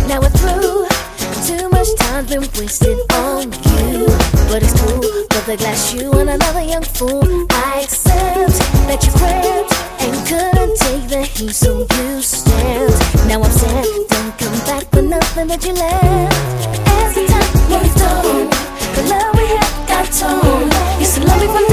Now we're through. Too much time's been wasted on you. But it's cool, but the glass you and another young fool. I accept that you cramped and couldn't take the heat, so you stand. Now I'm sad, don't come back for nothing that you left.